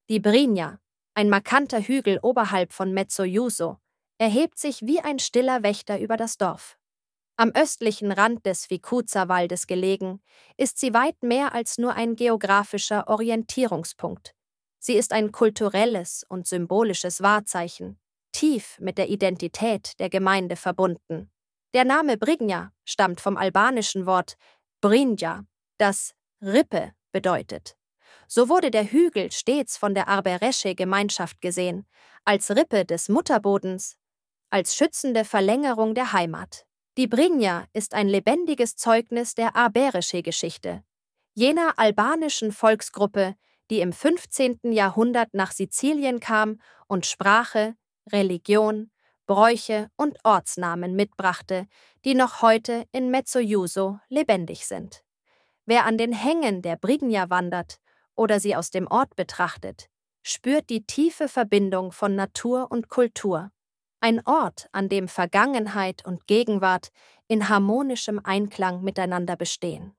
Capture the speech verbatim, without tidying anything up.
Die Brinja, ein markanter Hügel oberhalb von Mezzojuso, erhebt sich wie ein stiller Wächter über das Dorf. Am östlichen Rand des Vicuza-Waldes gelegen, ist sie weit mehr als nur ein geografischer Orientierungspunkt. Sie ist ein kulturelles und symbolisches Wahrzeichen, tief mit der Identität der Gemeinde verbunden. Der Name Brigna stammt vom albanischen Wort Brinja, das Rippe bedeutet. So wurde der Hügel stets von der Arberesche-Gemeinschaft gesehen, als Rippe des Mutterbodens, als schützende Verlängerung der Heimat. Die Brinja ist ein lebendiges Zeugnis der Arberesche-Geschichte, jener albanischen Volksgruppe, die im fünfzehnten Jahrhundert nach Sizilien kam und Sprache, Religion, Bräuche und Ortsnamen mitbrachte, die noch heute in Mezzojuso lebendig sind. Wer an den Hängen der Brinja wandert oder sie aus dem Ort betrachtet, spürt die tiefe Verbindung von Natur und Kultur. Ein Ort, an dem Vergangenheit und Gegenwart in harmonischem Einklang miteinander bestehen.